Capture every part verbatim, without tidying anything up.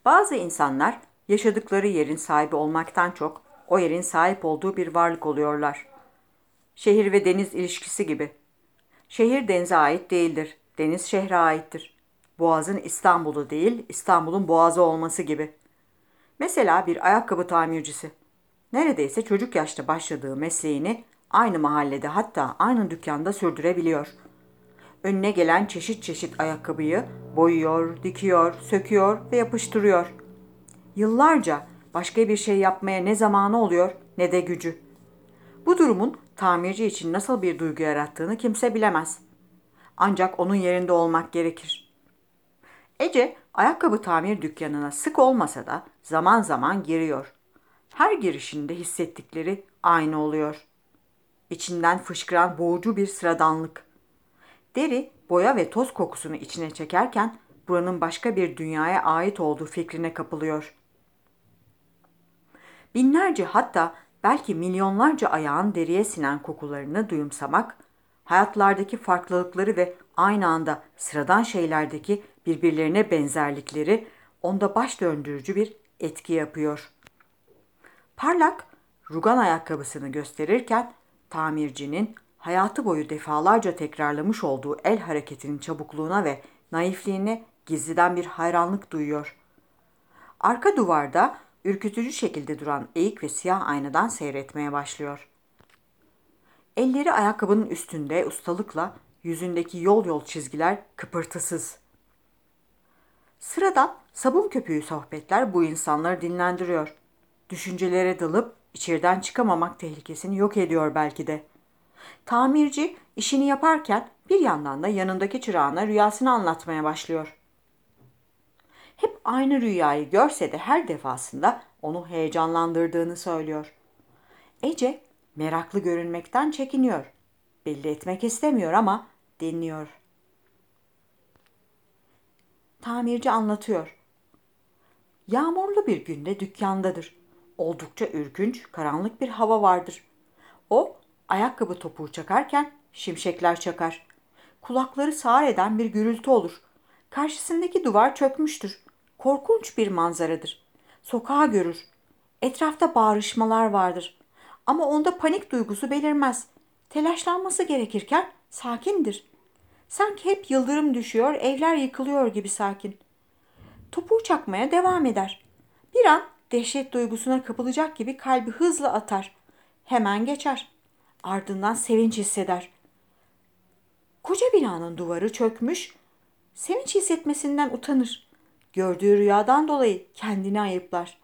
Bazı insanlar yaşadıkları yerin sahibi olmaktan çok o yerin sahip olduğu bir varlık oluyorlar. Şehir ve deniz ilişkisi gibi. Şehir denize ait değildir, deniz şehre aittir. Boğaz'ın İstanbul'u değil, İstanbul'un Boğaz'ı olması gibi. Mesela bir ayakkabı tamircisi. Neredeyse çocuk yaşta başladığı mesleğini aynı mahallede hatta aynı dükkanda sürdürebiliyor. Önüne gelen çeşit çeşit ayakkabıyı boyuyor, dikiyor, söküyor ve yapıştırıyor. Yıllarca başka bir şey yapmaya ne zamanı oluyor ne de gücü. Bu durumun tamirci için nasıl bir duygu yarattığını kimse bilemez. Ancak onun yerinde olmak gerekir. Ece ayakkabı tamir dükkanına sık olmasa da zaman zaman giriyor. Her girişinde hissettikleri aynı oluyor. İçinden fışkıran boğucu bir sıradanlık. Deri, boya ve toz kokusunu içine çekerken buranın başka bir dünyaya ait olduğu fikrine kapılıyor. Binlerce hatta belki milyonlarca ayağın deriye sinen kokularını duyumsamak, hayatlardaki farklılıkları ve aynı anda sıradan şeylerdeki birbirlerine benzerlikleri onda baş döndürücü bir etki yapıyor. Parlak, rugan ayakkabısını gösterirken tamircinin hayatı boyu defalarca tekrarlamış olduğu el hareketinin çabukluğuna ve naifliğine gizliden bir hayranlık duyuyor. Arka duvarda ürkütücü şekilde duran eğik ve siyah aynadan seyretmeye başlıyor. Elleri ayakkabının üstünde ustalıkla, yüzündeki yol yol çizgiler kıpırtısız. Sıradan sabun köpüğü sohbetler bu insanları dinlendiriyor. Düşüncelere dalıp içeriden çıkamamak tehlikesini yok ediyor belki de. Tamirci işini yaparken bir yandan da yanındaki çırağına rüyasını anlatmaya başlıyor. Hep aynı rüyayı görse de her defasında onu heyecanlandırdığını söylüyor. Ece meraklı görünmekten çekiniyor. Belli etmek istemiyor ama dinliyor. Tamirci anlatıyor. Yağmurlu bir günde dükkandadır. Oldukça ürkünç, karanlık bir hava vardır. O, ayakkabı topuğu çakarken şimşekler çakar. Kulakları sağır eden bir gürültü olur. Karşısındaki duvar çökmüştür. Korkunç bir manzaradır. Sokağı görür. Etrafta bağrışmalar vardır. Ama onda panik duygusu belirmez. Telaşlanması gerekirken sakindir. Sanki hep yıldırım düşüyor, evler yıkılıyor gibi sakin. Topuğu çakmaya devam eder. Bir an dehşet duygusuna kapılacak gibi kalbi hızla atar. Hemen geçer. Ardından sevinç hisseder. Koca binanın duvarı çökmüş, sevinç hissetmesinden utanır. Gördüğü rüyadan dolayı kendini ayıplar.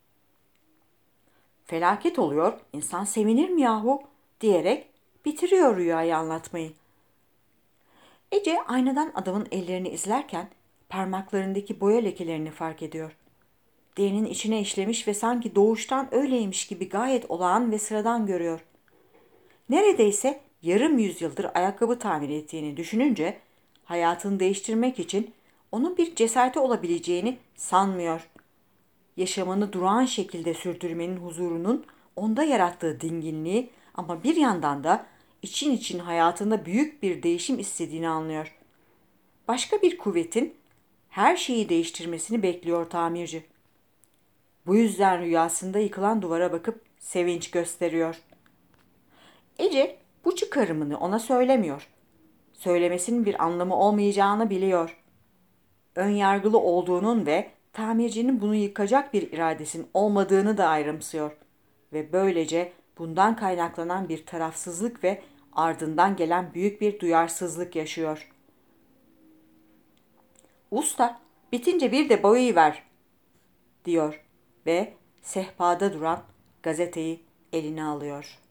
Felaket oluyor, insan sevinir mi yahu diyerek bitiriyor rüyayı anlatmayı. Ece aynadan adamın ellerini izlerken parmaklarındaki boya lekelerini fark ediyor. Derinin içine işlemiş ve sanki doğuştan öyleymiş gibi gayet olağan ve sıradan görüyor. Neredeyse yarım yüzyıldır ayakkabı tamir ettiğini düşününce hayatını değiştirmek için onun bir cesareti olabileceğini sanmıyor. Yaşamını durağan şekilde sürdürmenin huzurunun onda yarattığı dinginliği ama bir yandan da için için hayatında büyük bir değişim istediğini anlıyor. Başka bir kuvvetin her şeyi değiştirmesini bekliyor tamirci. Bu yüzden rüyasında yıkılan duvara bakıp sevinç gösteriyor. Ece bu çıkarımını ona söylemiyor. Söylemesinin bir anlamı olmayacağını biliyor. Önyargılı olduğunun ve tamircinin bunu yıkacak bir iradesinin olmadığını da ayrımsıyor ve böylece bundan kaynaklanan bir tarafsızlık ve ardından gelen büyük bir duyarsızlık yaşıyor. Usta, bitince bir de boyayı ver, diyor ve sehpada duran gazeteyi eline alıyor.